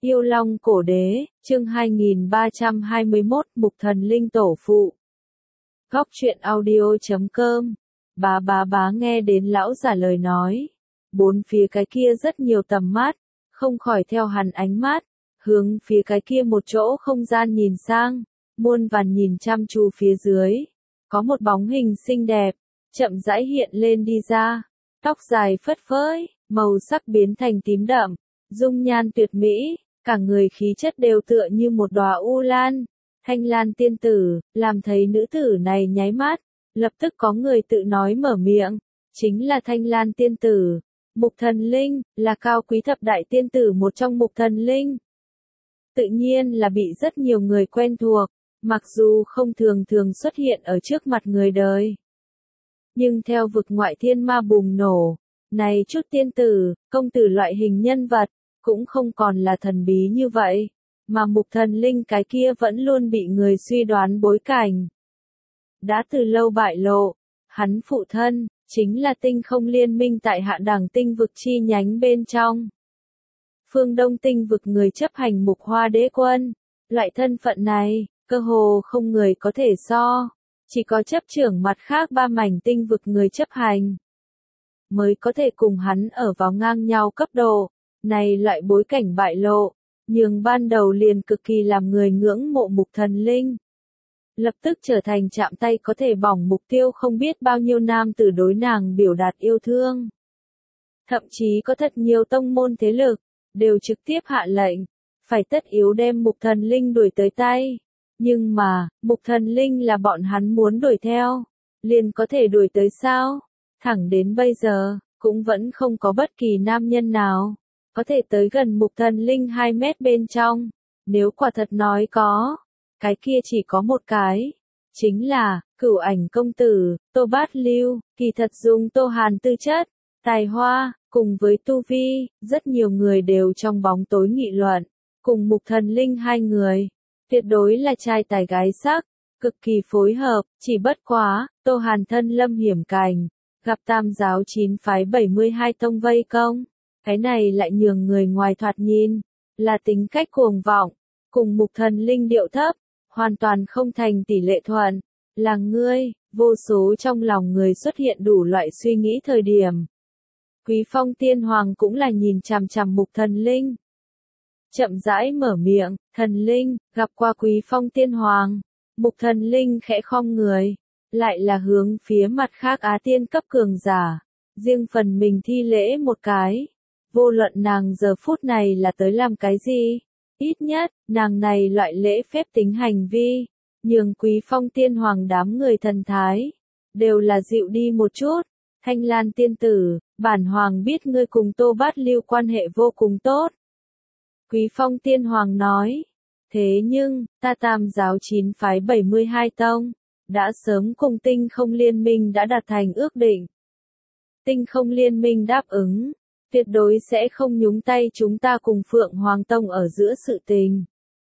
Yêu Long Cổ Đế, chương 2321, Mục Thần Linh Tổ Phụ. Góc truyện audio.com. Bá nghe đến lão giả lời nói. Bốn phía cái kia rất nhiều tầm mắt, không khỏi theo hắn ánh mắt, hướng phía cái kia một chỗ không gian nhìn sang, muôn vàn nhìn chăm chú phía dưới. Có một bóng hình xinh đẹp, chậm rãi hiện lên đi ra, tóc dài phất phới, màu sắc biến thành tím đậm, dung nhan tuyệt mỹ. Cả người khí chất đều tựa như một đóa u lan, thanh lan tiên tử, làm thấy nữ tử này nháy mắt, lập tức có người tự nói mở miệng, chính là thanh lan tiên tử, Mục Thần Linh, là cao quý thập đại tiên tử một trong Mục Thần Linh. Tự nhiên là bị rất nhiều người quen thuộc, mặc dù không thường xuất hiện ở trước mặt người đời. Nhưng theo vực ngoại thiên ma bùng nổ, này chút tiên tử, công tử loại hình nhân vật, cũng không còn là thần bí như vậy, mà Mục Thần Linh cái kia vẫn luôn bị người suy đoán bối cảnh. Đã từ lâu bại lộ, hắn phụ thân, chính là tinh không liên minh tại hạ đẳng tinh vực chi nhánh bên trong. Phương Đông tinh vực người chấp hành Mục Hoa Đế Quân, loại thân phận này, cơ hồ không người có thể so, chỉ có chấp trưởng mặt khác ba mảnh tinh vực người chấp hành, mới có thể cùng hắn ở vào ngang nhau cấp độ. Này loại bối cảnh bại lộ, nhưng ban đầu liền cực kỳ làm người ngưỡng mộ Mục Thần Linh. Lập tức trở thành chạm tay có thể bỏng mục tiêu không biết bao nhiêu nam tử đối nàng biểu đạt yêu thương. Thậm chí có thật nhiều tông môn thế lực, đều trực tiếp hạ lệnh, phải tất yếu đem Mục Thần Linh đuổi tới tay. Nhưng mà, Mục Thần Linh là bọn hắn muốn đuổi theo, liền có thể đuổi tới sao? Thẳng đến bây giờ, cũng vẫn không có bất kỳ nam nhân nào có thể tới gần Mục Thần Linh 2 mét bên trong. Nếu quả thật nói có, cái kia chỉ có một cái, chính là Cửu Ảnh công tử, Tô Bát Lưu. Kỳ thật dùng Tô Hàn tư chất, tài hoa, cùng với tu vi, rất nhiều người đều trong bóng tối nghị luận, cùng Mục Thần Linh hai người, tuyệt đối là trai tài gái sắc, cực kỳ phối hợp, chỉ bất quá, Tô Hàn thân lâm hiểm cảnh, gặp tam giáo 9 phái 72 tông vây công. Cái này lại nhường người ngoài thoạt nhìn, là tính cách cuồng vọng, cùng Mục Thần Linh điệu thấp, hoàn toàn không thành tỷ lệ thuận, là ngươi, vô số trong lòng người xuất hiện đủ loại suy nghĩ thời điểm. Quý Phong Tiên Hoàng cũng là nhìn chằm chằm Mục Thần Linh. Chậm rãi mở miệng, Thần Linh, gặp qua Quý Phong Tiên Hoàng, Mục Thần Linh khẽ khom người, lại là hướng phía mặt khác Á Tiên cấp cường giả, riêng phần mình thi lễ một cái. Vô luận nàng giờ phút này là tới làm cái gì, ít nhất, nàng này loại lễ phép tính hành vi, nhường Quý Phong Tiên Hoàng đám người thần thái, đều là dịu đi một chút. Thanh Lan tiên tử, bản hoàng biết ngươi cùng Tô Bát Lưu quan hệ vô cùng tốt. Quý Phong Tiên Hoàng nói, thế nhưng, ta tam giáo 9 phái 72 tông, đã sớm cùng tinh không liên minh đã đạt thành ước định. Tinh không liên minh đáp ứng, tuyệt đối sẽ không nhúng tay chúng ta cùng Phượng Hoàng Tông ở giữa sự tình.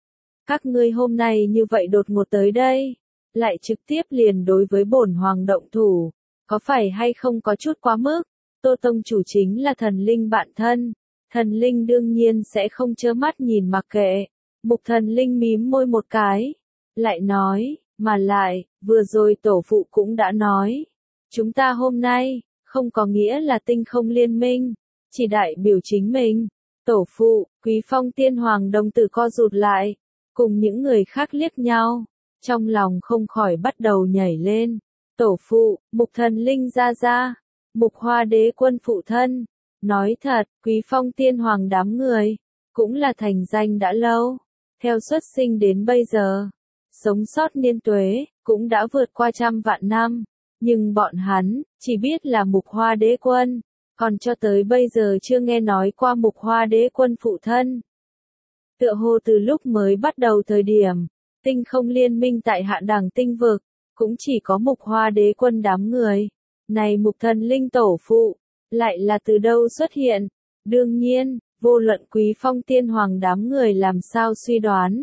Các ngươi hôm nay như vậy đột ngột tới đây, lại trực tiếp liền đối với bổn hoàng động thủ, có phải hay không có chút quá mức? Tô Tông chủ chính là thần linh bạn thân, thần linh đương nhiên sẽ không trơ mắt nhìn mặc kệ. Mục Thần Linh mím môi một cái, lại nói, mà lại, vừa rồi tổ phụ cũng đã nói, chúng ta hôm nay, không có nghĩa là tinh không liên minh, chỉ đại biểu chính mình. Tổ phụ, Quý Phong Tiên Hoàng đồng tử co rụt lại, cùng những người khác liếc nhau, trong lòng không khỏi bắt đầu nhảy lên. Tổ phụ, Mục Thần Linh ra ra, Mục Hoa Đế Quân phụ thân. Nói thật, Quý Phong Tiên Hoàng đám người, cũng là thành danh đã lâu, theo xuất sinh đến bây giờ, sống sót niên tuế, cũng đã vượt qua 100 vạn năm, nhưng bọn hắn, chỉ biết là Mục Hoa Đế Quân, còn cho tới bây giờ chưa nghe nói qua Mục Hoa Đế Quân phụ thân. Tựa hồ từ lúc mới bắt đầu thời điểm, tinh không liên minh tại hạ đẳng tinh vực, cũng chỉ có Mục Hoa Đế Quân đám người. Này Mục Thần Linh tổ phụ, lại là từ đâu xuất hiện? Đương nhiên, vô luận Quý Phong Tiên Hoàng đám người làm sao suy đoán.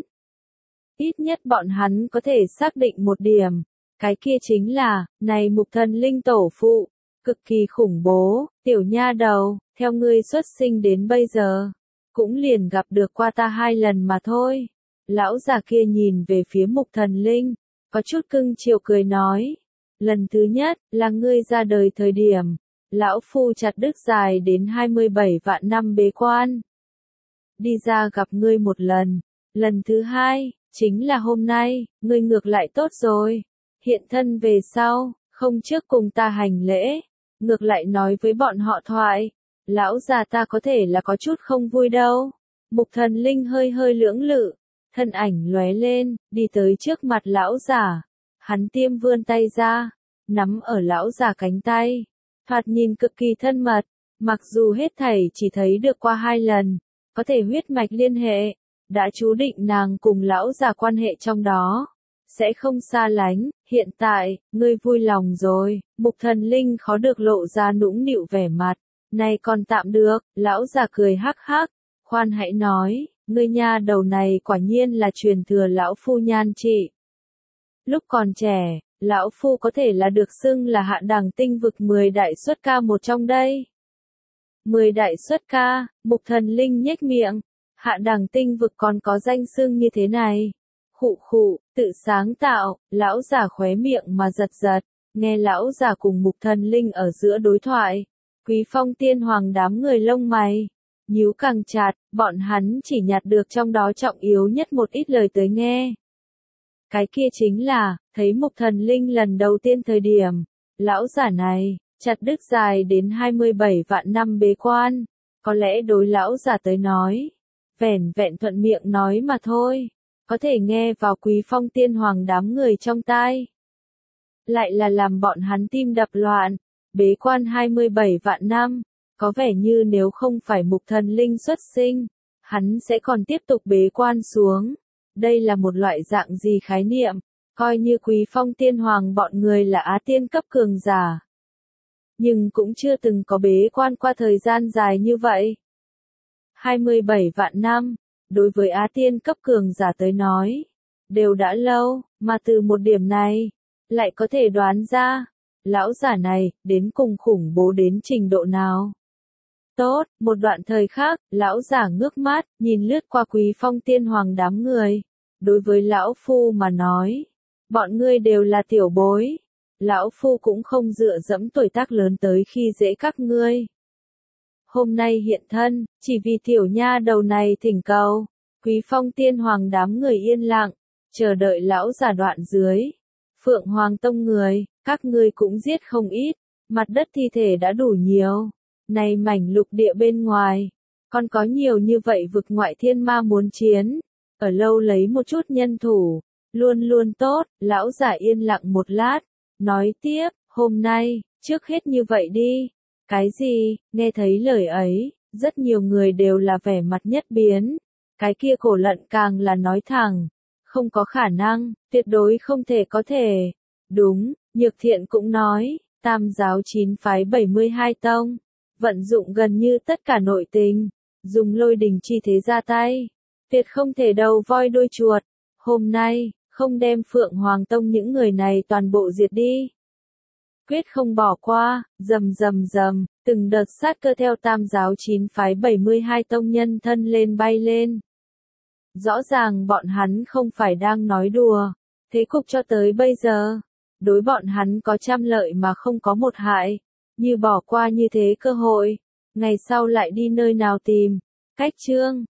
Ít nhất bọn hắn có thể xác định một điểm, cái kia chính là, này Mục Thần Linh tổ phụ, cực kỳ khủng bố, tiểu nha đầu, theo ngươi xuất sinh đến bây giờ, cũng liền gặp được qua ta 2 lần mà thôi. Lão già kia nhìn về phía Mục Thần Linh, có chút cưng chiều cười nói. Lần thứ nhất, là ngươi ra đời thời điểm, lão phu chặt đứt dài đến 27 vạn năm bế quan. Đi ra gặp ngươi một lần, lần thứ hai, chính là hôm nay, ngươi ngược lại tốt rồi. Hiện thân về sau, không trước cùng ta hành lễ, ngược lại nói với bọn họ thoại. Lão già ta có thể là có chút không vui đâu. Mục Thần Linh hơi hơi lưỡng lự, thân ảnh lóe lên, đi tới trước mặt lão già. Hắn tiêm vươn tay ra, nắm ở lão già cánh tay, thoạt nhìn cực kỳ thân mật, mặc dù hết thảy chỉ thấy được qua 2 lần, có thể huyết mạch liên hệ, đã chú định nàng cùng lão già quan hệ trong đó, sẽ không xa lánh. Hiện tại, ngươi vui lòng rồi. Mục Thần Linh khó được lộ ra nũng nịu vẻ mặt, này còn tạm được. Lão già cười hắc hắc, khoan hãy nói, ngươi nha đầu này quả nhiên là truyền thừa lão phu nhan trị. Lúc còn trẻ, lão phu có thể là được xưng là hạ đẳng tinh vực 10 đại xuất ca một trong đây. 10 đại xuất ca, Mục Thần Linh nhếch miệng, hạ đẳng tinh vực còn có danh xưng như thế này. Khụ khụ, tự sáng tạo. Lão già khóe miệng mà giật giật, nghe lão già cùng Mục Thần Linh ở giữa đối thoại. Quý Phong Tiên Hoàng đám người lông mày nhíu càng chặt, bọn hắn chỉ nhặt được trong đó trọng yếu nhất một ít lời tới nghe. Cái kia chính là, thấy Mục Thần Linh lần đầu tiên thời điểm, lão giả này, chặt đứt dài đến 27 vạn năm bế quan, có lẽ đối lão giả tới nói, vẻn vẹn thuận miệng nói mà thôi, có thể nghe vào Quý Phong Tiên Hoàng đám người trong tai. Lại là làm bọn hắn tim đập loạn, bế quan 27 vạn năm, có vẻ như nếu không phải Mục Thần Linh xuất sinh, hắn sẽ còn tiếp tục bế quan xuống. Đây là một loại dạng gì khái niệm, coi như Quý Phong Tiên Hoàng bọn người là Á Tiên cấp cường giả. Nhưng cũng chưa từng có bế quan qua thời gian dài như vậy. 27 vạn năm, đối với Á Tiên cấp cường giả tới nói, đều đã lâu, mà từ một điểm này, lại có thể đoán ra, lão giả này, đến cùng khủng bố đến trình độ nào. Tốt, một đoạn thời khác, lão giả ngước mắt, nhìn lướt qua Quý Phong Tiên Hoàng đám người. Đối với lão phu mà nói, bọn ngươi đều là tiểu bối. Lão phu cũng không dựa dẫm tuổi tác lớn tới khi dễ các ngươi. Hôm nay hiện thân, chỉ vì tiểu nha đầu này thỉnh cầu. Quý Phong Tiên Hoàng đám người yên lặng, chờ đợi lão giả đoạn dưới. Phượng Hoàng Tông người, các ngươi cũng giết không ít, mặt đất thi thể đã đủ nhiều. Này mảnh lục địa bên ngoài, còn có nhiều như vậy vực ngoại thiên ma muốn chiến. Ở lâu lấy một chút nhân thủ, luôn luôn tốt. Lão giả yên lặng một lát, nói tiếp, hôm nay, trước hết như vậy đi. Cái gì? Nghe thấy lời ấy, rất nhiều người đều là vẻ mặt nhất biến. Cái kia Cổ Lận càng là nói thẳng, không có khả năng, tuyệt đối không thể có thể. Đúng, Nhược Thiện cũng nói, Tam giáo 9 phái 72 tông, vận dụng gần như tất cả nội tình, dùng lôi đình chi thế ra tay, tuyệt không thể đầu voi đuôi chuột. Hôm nay, không đem Phượng Hoàng Tông những người này toàn bộ diệt đi, quyết không bỏ qua. Rầm rầm rầm, từng đợt sát cơ theo Tam giáo 9 phái 72 tông nhân thân lên bay lên. Rõ ràng bọn hắn không phải đang nói đùa, thế cục cho tới bây giờ, đối bọn hắn có trăm lợi mà không có một hại, như bỏ qua như thế cơ hội, ngày sau lại đi nơi nào tìm. Cách chương